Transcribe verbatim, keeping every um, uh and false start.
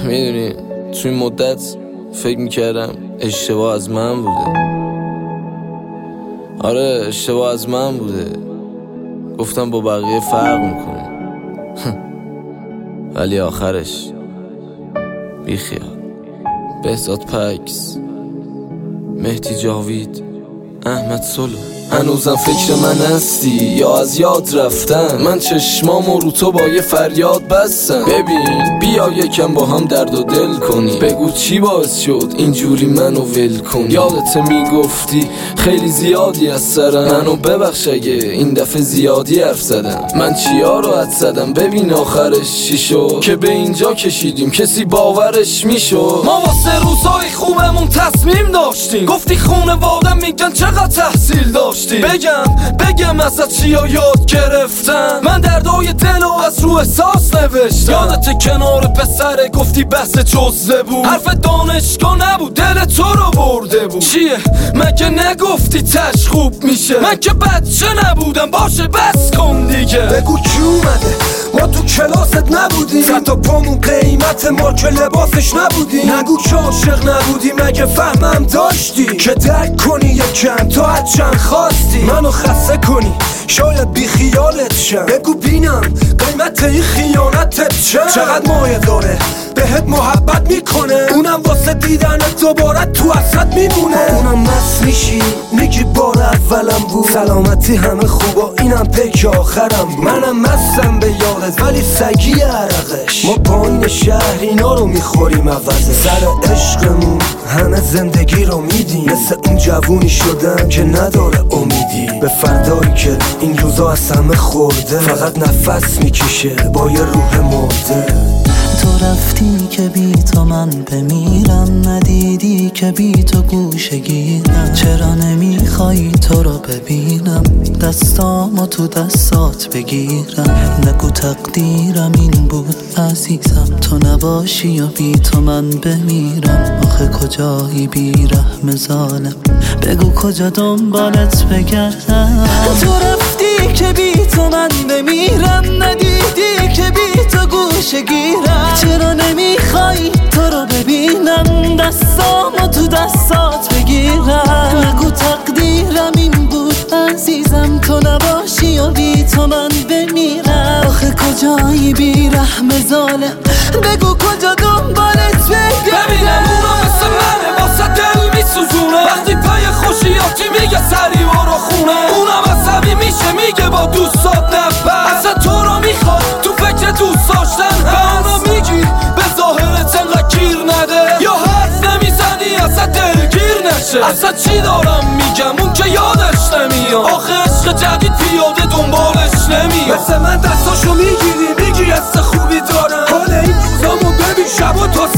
میدونی توی این مدت فکر میکردم اشتباه از من بوده. آره اشتباه از من بوده. گفتم با بقیه فرق میکنه ولی آخرش بیخیال. بهزاد پکس، مهدی جاوید، احمد سلو. هنوزم فکر من هستی یا از یاد رفتم؟ من چشمامو رو تو با یه فریاد بستم. ببین بیا یکم با هم درد و دل کنی. بگو چی باعث شد اینجوری منو ول کنی. یادت میگفتی خیلی زیادی از سرم. منو ببخش اگه این دفعه زیادی حرف زدم. من چیا رو حد زدم؟ ببین آخرش چی شد که به اینجا کشیدیم کسی باورش میشد. ما واسه روزای خوبمون تصمیم داشتیم. گفتی خونه وادم میگن چقدر تحصیل داشت. بگم بگم ازت چیا یاد گرفتم. من دردای دلو از رو احساس نوشتم. یادت کنار پسره گفتی بحث جزوه بود. حرف دانشگاه نبود دل تو رو برده بود. چیه مگه نگفتی تش خوب میشه؟ من که بچه نبودم باشه بس کن دیگه. بگو کی اومده ما تو کلاست نبودیم؟ صد تا پامون قیمت ما که لباسش نبودیم. نگو که عاشق نبودی مگه فهمم داشتی که درک کنی یکم تا از چند خواستی منو خسته کنی شاید بی خیالت شم. بگو بینم قیمت این خیانتت چند؟ چقدر مایه داره بهت محبت میکنه. اونم واسه دیدنت دوباره تو اصلت میمونه. اونم مست میشی میگی بار اولم بود. سلامتی همه خوبا اینم پیک آخرم بود. منم مستم به یادت ولی سگی عرقش. ما پایین شهر اینا رو میخوریم عوضه. سر عشقمون همه زندگی رو میدیم. مثل اون جوونی شدم که نداره امیدی به فردایی که این روزا از همه خورده. فقط نفس میکشه با یه روح مرده. تو رفتی که بی تو من بمیرم. ندیدی که بی تو گوشه گیرم. چرا نمیخوای تو رو ببینم؟ دستامو تو دستات بگیرم. نگو تقدیرم این بود عزیزم. تو نباشی یا بی تو من بمیرم. آخه کجایی بی رحم ظالم؟ بگو کجا دنبالت بگردم؟ تو رفتی که بی تو من بمیرم. ندیدی که بی تو گوشه گیرم. چرا نمیخوای تو رو ببینم؟ دستامو تو دستات بگیرم. نگو تقدیرم این بود عزیزم. تو نباشی یا بی تو من بمیرم. آخه کجایی بی رحم ظالم؟ بگو کجا دنبالت بگردم؟ ببینم اونا مثل منه واسه دل میسوزونه. وقتی پای خوشیاتی میگه سری برو خونه. اونم عصبی میشه میگه با دوستات نبر. اصلا تو رو میخواد تو فکر دوست داشتن هست. میگی به ظاهرت انقدر گیر نده یا حرف نمیزنی اصلا دلگیر نشه. اصلا چی دارم میگم اون که یادش نمیاد. آخه عشق جدید پیاده دنبالش نمیاد. مثل من دستاشو میگیری میگی حس خوبی دارم. حال این روزامو ببین شب و تا